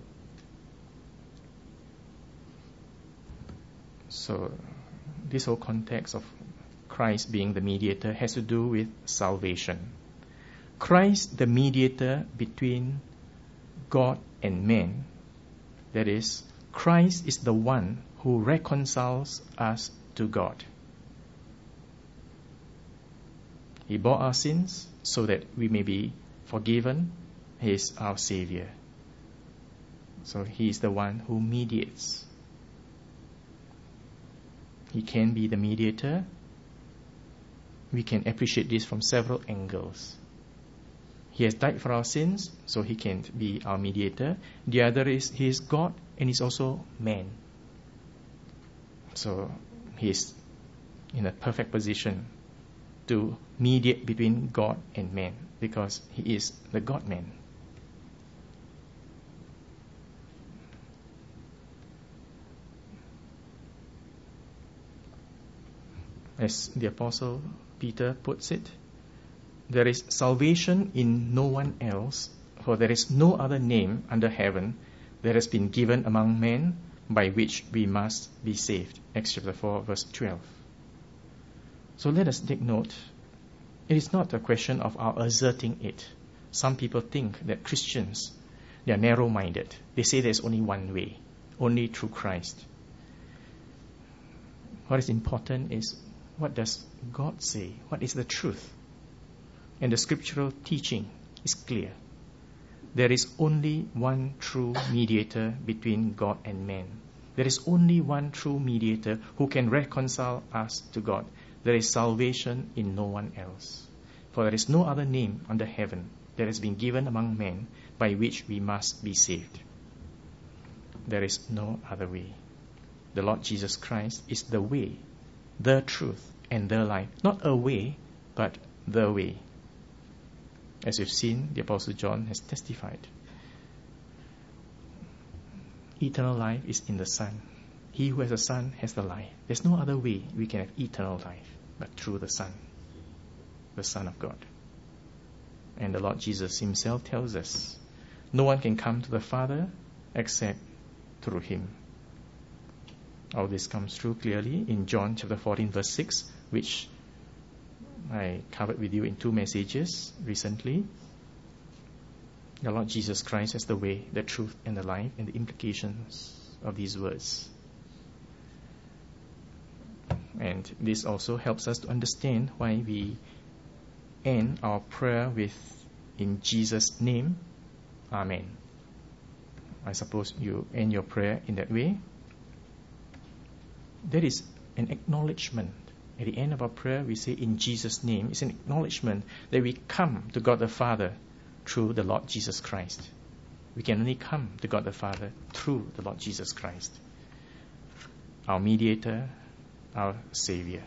So this whole context of Christ being the mediator has to do with salvation. Christ, the mediator between God and man, that is, Christ is the one who reconciles us to God. He bore our sins so that we may be forgiven. He is our Savior. So He is the one who mediates. He can be the mediator. We can appreciate this from several angles. He has died for our sins, so He can be our mediator. The other is He is God and He's also man. So He is in a perfect position to mediate between God and man, because he is the God-man. As the Apostle Peter puts it, there is salvation in no one else, for there is no other name under heaven that has been given among men by which we must be saved. Acts chapter 4, verse 12. So let us take note. It is not a question of our asserting it. Some people think that Christians, they are narrow-minded. They say there's only one way, only through Christ. What is important is, what does God say? What is the truth? And the scriptural teaching is clear. There is only one true mediator between God and man. There is only one true mediator who can reconcile us to God. There is salvation in no one else. For there is no other name under heaven that has been given among men by which we must be saved. There is no other way. The Lord Jesus Christ is the way, the truth, and the life. Not a way, but the way. As we've seen, the Apostle John has testified. Eternal life is in the Son. He who has a Son has the life. There's no other way we can have eternal life but through the Son of God. And the Lord Jesus himself tells us, no one can come to the Father except through him. All this comes through clearly in John chapter 14, verse 6, which I covered with you in 2 messages recently. The Lord Jesus Christ is the way, the truth, and the life, and the implications of these words. And this also helps us to understand why we end our prayer with, in Jesus' name, Amen. I suppose you end your prayer in that way. That is an acknowledgement. At the end of our prayer, we say, in Jesus' name. It's an acknowledgement that we come to God the Father through the Lord Jesus Christ. We can only come to God the Father through the Lord Jesus Christ, our mediator, our Savior.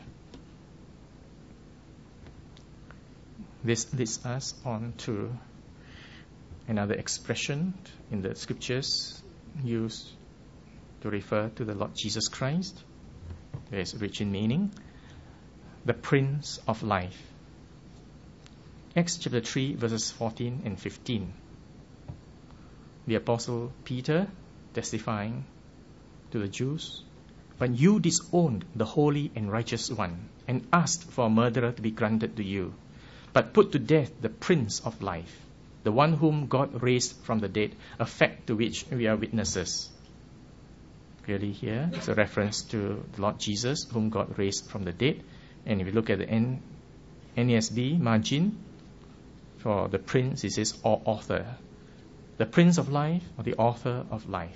This leads us on to another expression in the scriptures used to refer to the Lord Jesus Christ. It is rich in meaning. The Prince of Life. Acts chapter 3, verses 14 and 15. The Apostle Peter testifying to the Jews, but you disowned the holy and righteous one, and asked for a murderer to be granted to you, but put to death the Prince of Life, the one whom God raised from the dead, a fact to which we are witnesses. Clearly here, it's a reference to the Lord Jesus, whom God raised from the dead. And if you look at the NASB margin, for the Prince, it says, or author. The Prince of Life, or the author of life.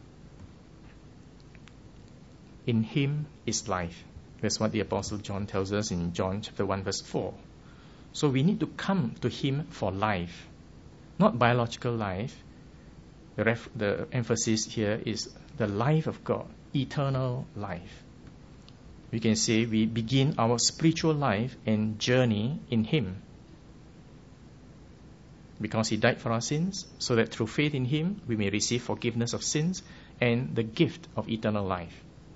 In him is life. That's what the Apostle John tells us in John chapter 1, verse 4. So we need to come to him for life, not biological life. The emphasis here is the life of God, eternal life. We can say we begin our spiritual life and journey in him, because he died for our sins, so that through faith in him we may receive forgiveness of sins and the gift of eternal life.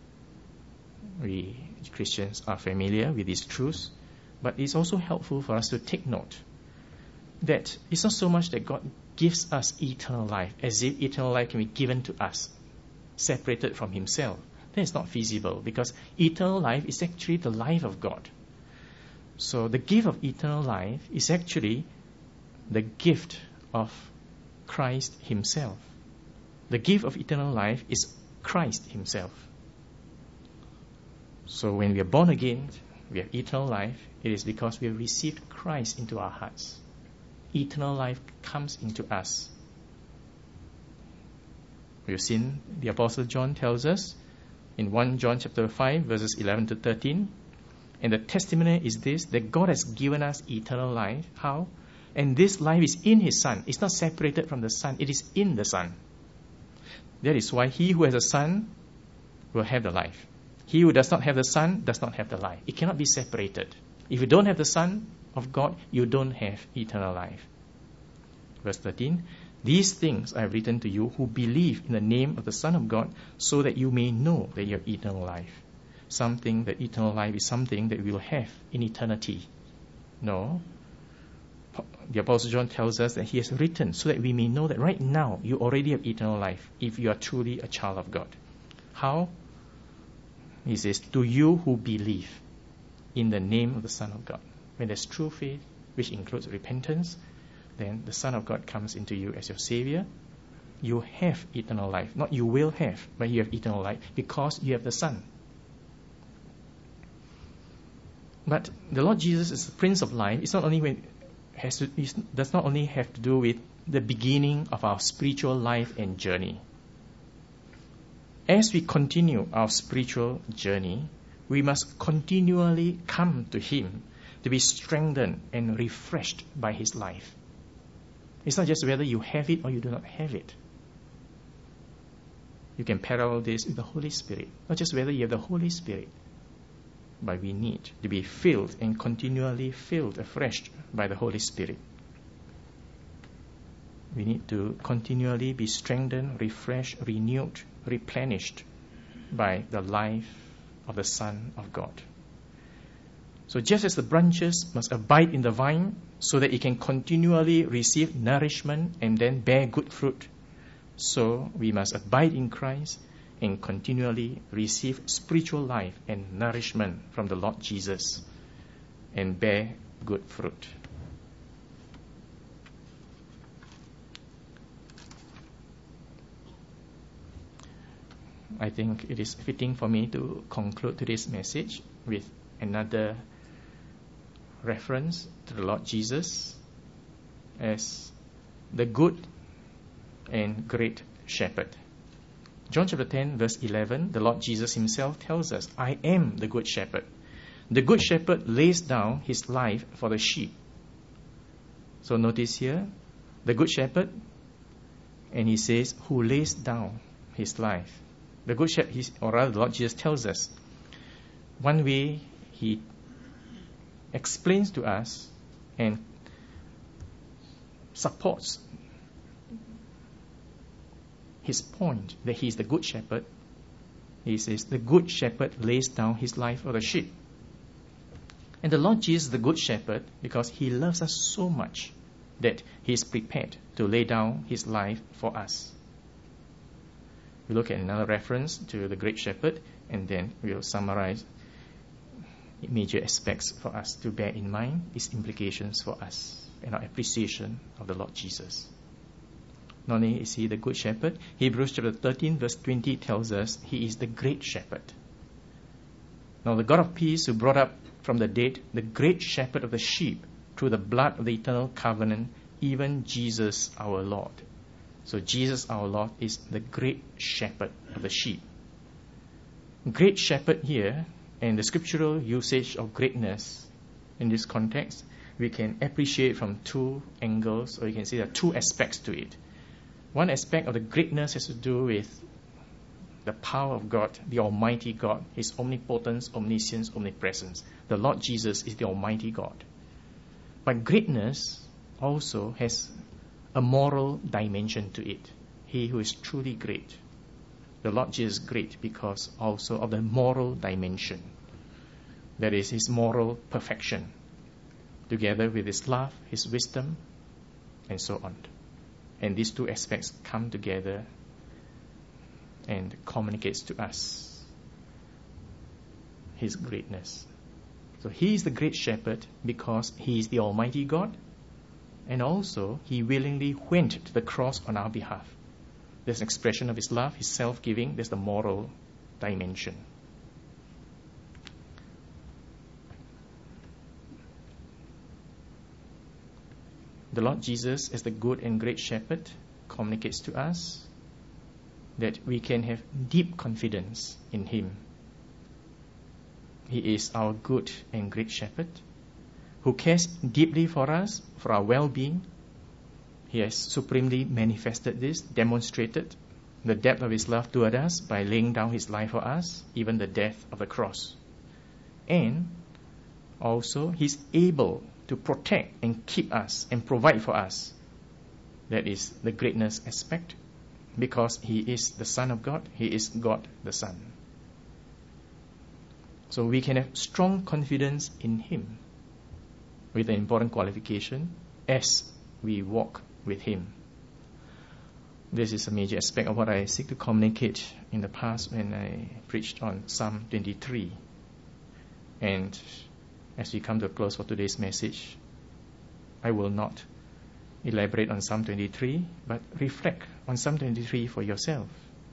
We Christians are familiar with these truths, but it's also helpful for us to take note that it's not so much that God gives us eternal life, as if eternal life can be given to us, separated from himself. That is not feasible, because eternal life is actually the life of God. So the gift of eternal life is actually the gift of Christ himself. The gift of eternal life is Christ himself. So when we are born again, we have eternal life. It is because we have received Christ into our hearts. Eternal life comes into us. We've seen the Apostle John tells us in 1 John chapter 5, verses 11 to 13. And the testimony is this, that God has given us eternal life. How? And this life is in his Son. It's not separated from the Son. It is in the Son. That is why he who has a Son will have the life. He who does not have the Son does not have the life. It cannot be separated. If you don't have the Son of God, you don't have eternal life. Verse 13, these things I have written to you who believe in the name of the Son of God, so that you may know that you have eternal life. Something that eternal life is something that we will have in eternity. No. The Apostle John tells us that he has written so that we may know that right now you already have eternal life if you are truly a child of God. How? He says, to you who believe in the name of the Son of God. When there's true faith, which includes repentance, then the Son of God comes into you as your Savior. You have eternal life. Not you will have, but you have eternal life because you have the Son. But the Lord Jesus is the Prince of Life. It's not only it does not only have to do with the beginning of our spiritual life and journey. As we continue our spiritual journey, we must continually come to Him to be strengthened and refreshed by His life. It's not just whether you have it or you do not have it. You can parallel this with the Holy Spirit. Not just whether you have the Holy Spirit, but we need to be filled and continually filled afresh by the Holy Spirit. We need to continually be strengthened, refreshed, renewed, replenished by the life of the Son of God. So just as the branches must abide in the vine so that it can continually receive nourishment and then bear good fruit, so we must abide in Christ and continually receive spiritual life and nourishment from the Lord Jesus and bear good fruit. I think it is fitting for me to conclude today's message with another reference to the Lord Jesus as the good and great shepherd. John chapter 10 verse 11, the Lord Jesus himself tells us, I am the good shepherd. The good shepherd lays down his life for the sheep. So notice here, the good shepherd, and he says, who lays down his life. The good shepherd, or rather the Lord Jesus tells us, one way he explains to us and supports his point that he is the good shepherd. He says the good shepherd lays down his life for the sheep. And the Lord Jesus is the good shepherd because he loves us so much that he is prepared to lay down his life for us. We look at another reference to the great shepherd, and then we'll summarize major aspects for us to bear in mind, its implications for us and our appreciation of the Lord Jesus. Not only is he the good shepherd, Hebrews chapter 13 verse 20 tells us he is the great shepherd. Now the God of peace who brought up from the dead the great shepherd of the sheep through the blood of the eternal covenant, even Jesus our Lord. So Jesus our Lord is the great shepherd of the sheep. Great shepherd here, and the scriptural usage of greatness in this context, we can appreciate from two angles, or you can say there are two aspects to it. One aspect of the greatness has to do with the power of God, the Almighty God, His omnipotence, omniscience, omnipresence. The Lord Jesus is the Almighty God. But greatness also has a moral dimension to it. He who is truly great. The Lord Jesus is great because also of the moral dimension. That is His moral perfection, together with His love, His wisdom, and so on. And these two aspects come together and communicates to us His greatness. So He is the great shepherd because He is the Almighty God, and also He willingly went to the cross on our behalf. There's an expression of His love, His self-giving. There's the moral dimension. The Lord Jesus, as the good and great shepherd, communicates to us that we can have deep confidence in Him. He is our good and great shepherd who cares deeply for us, for our well-being. He has supremely manifested this, demonstrated the depth of His love toward us by laying down His life for us, even the death of the cross. And also He's able to protect and keep us and provide for us. That is the greatness aspect. Because He is the Son of God, He is God the Son. So we can have strong confidence in Him, with an important qualification, as we walk with Him. This is a major aspect of what I seek to communicate in the past when I preached on Psalm 23. And as we come to a close for today's message, I will not elaborate on Psalm 23, but reflect on Psalm 23 for yourself.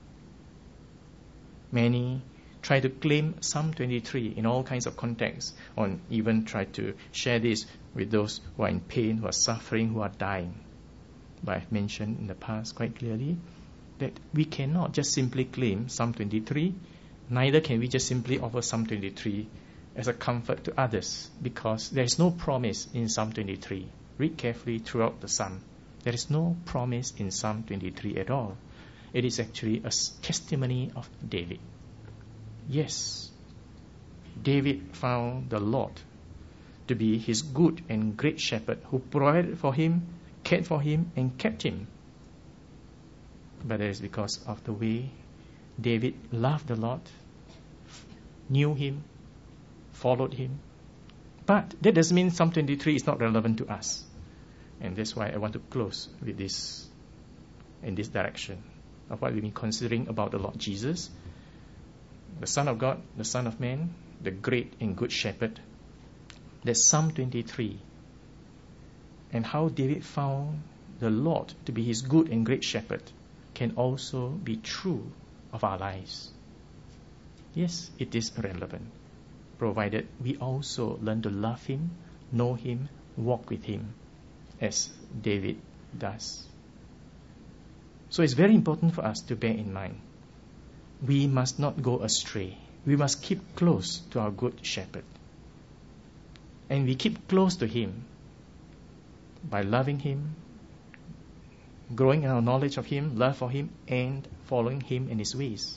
Many try to claim Psalm 23 in all kinds of contexts, or even try to share this with those who are in pain, who are suffering, who are dying. But I've mentioned in the past quite clearly that we cannot just simply claim Psalm 23, neither can we just simply offer Psalm 23 as a comfort to others, because there is no promise in Psalm 23. Read carefully throughout the Psalm. There is no promise in Psalm 23 at all. It is actually a testimony of David. Yes, David found the Lord to be his good and great shepherd who provided for him, cared for him, and kept him. But that is because of the way David loved the Lord, knew Him, followed Him. But that doesn't mean Psalm 23 is not relevant to us. And that's why I want to close with this, in this direction of what we've been considering about the Lord Jesus, the Son of God, the Son of Man, the great and good shepherd. That's Psalm 23. And how David found the Lord to be his good and great shepherd can also be true of our lives. Yes, it is relevant, provided we also learn to love Him, know Him, walk with Him, as David does. So it's very important for us to bear in mind, we must not go astray. We must keep close to our good shepherd. And we keep close to Him by loving Him, growing in our knowledge of Him, love for Him, and following Him in His ways.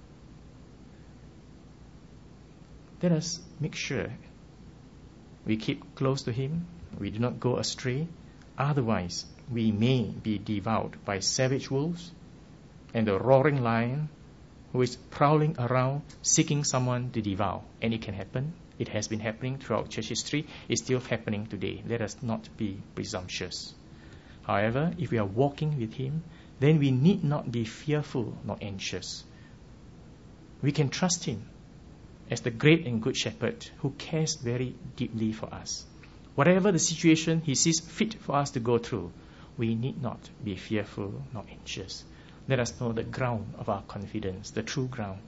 Let us make sure we keep close to Him, we do not go astray. Otherwise, we may be devoured by savage wolves and the roaring lion who is prowling around seeking someone to devour. And it can happen. It has been happening throughout church history. It's still happening today. Let us not be presumptuous. However, if we are walking with Him, then we need not be fearful nor anxious. We can trust Him as the great and good shepherd who cares very deeply for us. Whatever the situation He sees fit for us to go through, we need not be fearful nor anxious. Let us know the ground of our confidence, the true ground.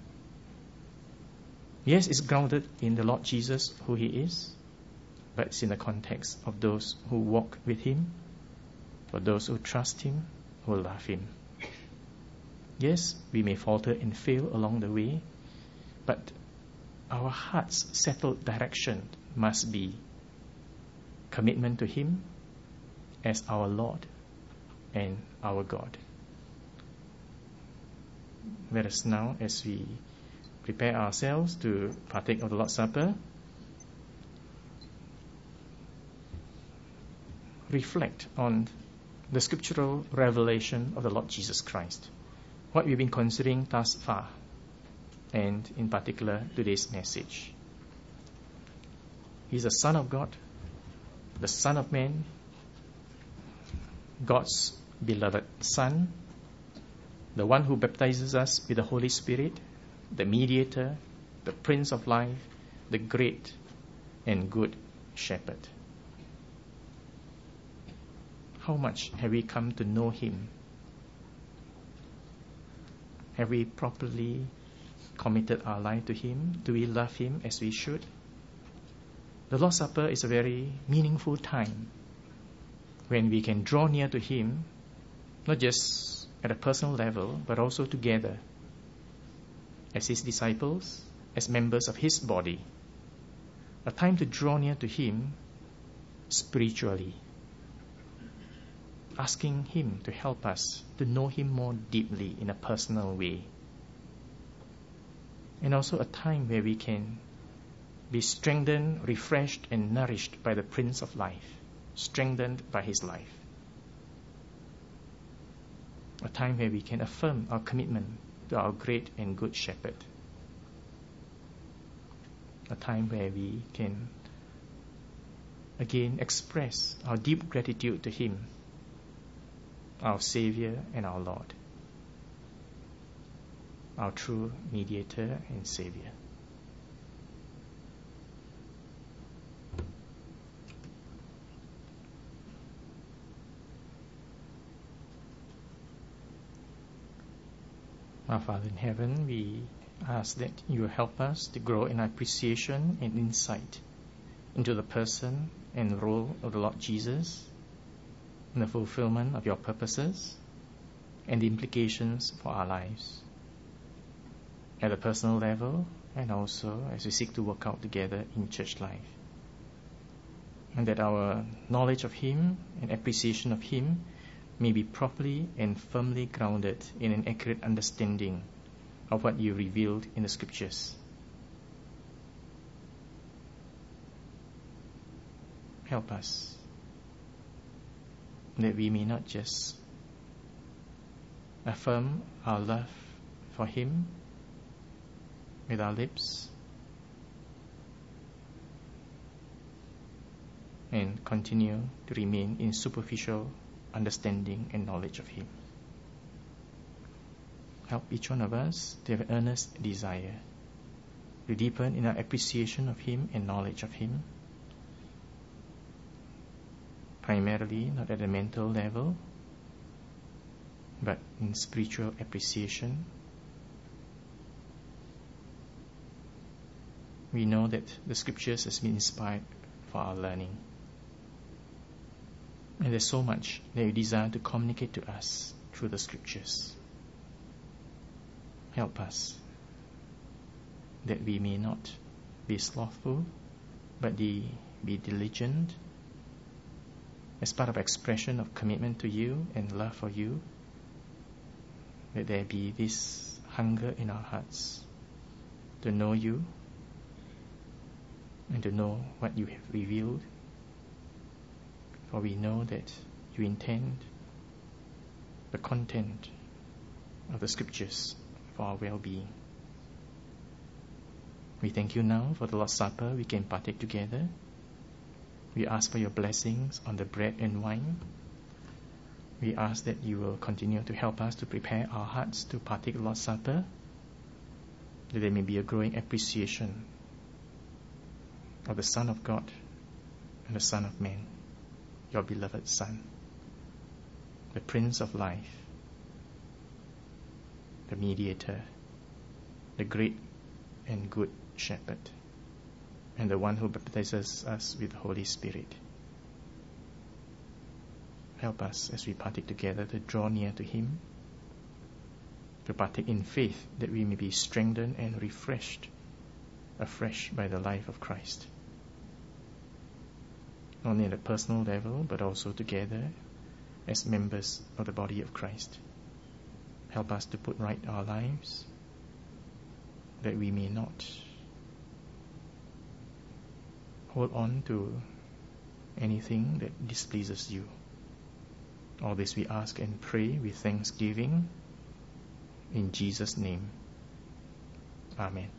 Yes, it's grounded in the Lord Jesus, who He is, but it's in the context of those who walk with Him, for those who trust Him, who love Him. Yes, we may falter and fail along the way, but our heart's settled direction must be commitment to Him as our Lord and our God. Let us now, as we prepare ourselves to partake of the Lord's Supper, reflect on the scriptural revelation of the Lord Jesus Christ, what we've been considering thus far, and in particular today's message. He's the Son of God, the Son of Man, God's beloved Son, the one who baptizes us with the Holy Spirit, the mediator, the Prince of Life, the great and good shepherd. How much have we come to know Him? Have we properly committed our life to Him? Do we love Him as we should? The Lord's Supper is a very meaningful time when we can draw near to Him, not just at a personal level, but also together as His disciples, as members of His body. A time to draw near to Him spiritually, asking Him to help us to know Him more deeply in a personal way. And also a time where we can be strengthened, refreshed, and nourished by the Prince of Life, strengthened by His life. A time where we can affirm our commitment to our great and good Shepherd. A time where we can again express our deep gratitude to Him, our Savior and our Lord, our true mediator and Savior. Our Father in heaven, we ask that you help us to grow in appreciation and insight into the person and role of the Lord Jesus in the fulfillment of your purposes and the implications for our lives at a personal level and also as we seek to work out together in church life. And that our knowledge of Him and appreciation of Him may be properly and firmly grounded in an accurate understanding of what you revealed in the Scriptures. Help us that we may not just affirm our love for Him with our lips and continue to remain in superficial understanding and knowledge of Him. Help each one of us to have an earnest desire to deepen in our appreciation of Him and knowledge of Him, primarily not at a mental level, but in spiritual appreciation. We know that the Scriptures has been inspired for our learning. And there's so much that you desire to communicate to us through the Scriptures. Help us that we may not be slothful, but be diligent as part of expression of commitment to you and love for you, that there be this hunger in our hearts to know you and to know what you have revealed. For we know that you intend the content of the Scriptures for our well-being. We thank you now for the Lord's Supper we can partake together. We ask for your blessings on the bread and wine. We ask that you will continue to help us to prepare our hearts to partake the Lord's Supper, that there may be a growing appreciation of the Son of God and the Son of Man, your beloved Son, the Prince of Life, the Mediator, the great and good Shepherd, and the one who baptizes us with the Holy Spirit. Help us as we partake together to draw near to Him, to partake in faith that we may be strengthened and refreshed afresh by the life of Christ. Not only at a personal level, but also together as members of the body of Christ. Help us to put right our lives, that we may not hold on to anything that displeases you. All this we ask and pray with thanksgiving in Jesus' name. Amen.